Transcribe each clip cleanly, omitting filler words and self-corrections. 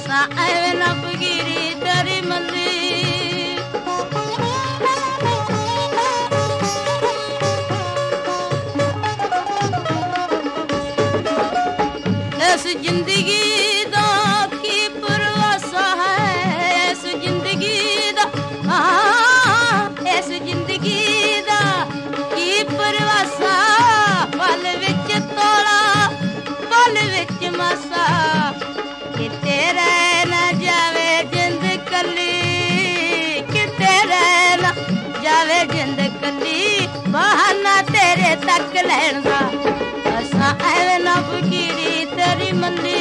असां एवें न फकीरी तेरी मंदी इस जिंदगी दा की परवासा है इस जिंदगी दा इस जिंदगी दा की परवासा पल विच तोला पल विच मासा किते रह न जावे जिंद कली किते रह न जावे जिंद कली बहाना तेरे तक लैण दा असां एवें न फकीरी तेरी मंदी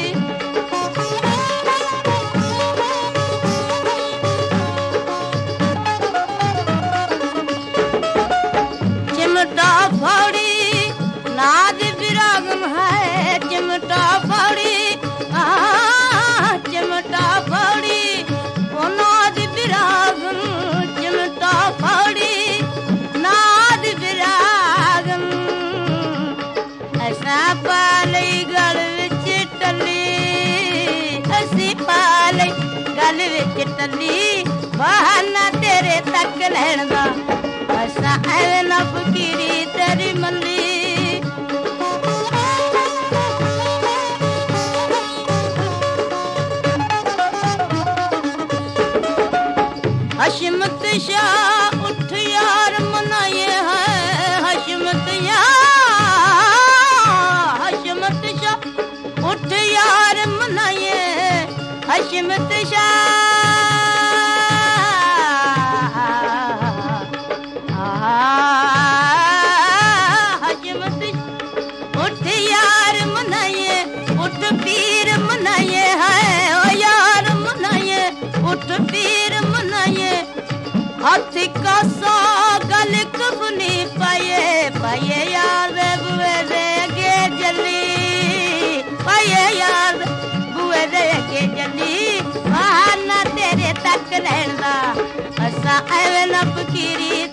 चिमटा फाड़ी नाद विरागम है चिमटा फाड़ी चिमटा फाड़ी ओ नाद विरागम चिमटा फाड़ी नाद विरागम असां पालई गल विच टली असीं पालई गल विच टली बहाना तेरे तक लैण दा असां एवें न फकीरी तेरी मंदी हशमत शाह उठ यार मनाए हैं हशमत शाह उठ यार मनाए हशमत शाह हशमत उठ यार मनाए उठ पीर मनाए है ओ यार मनाए उठ पीर मनाए हाथ का सौ गल कफनी पाए पाए यार बुए दे अगे जली पाए यार बुए दे अगे जली बहाना तेरे तक लैण दा असां एवें न फकीरी